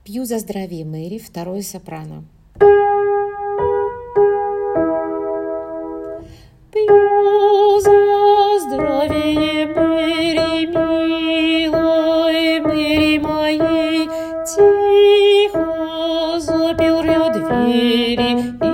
Пью за здравие Мэри, второе сопрано. Пью за здравие Мэри, милой Мэри моей, тихо запер я двери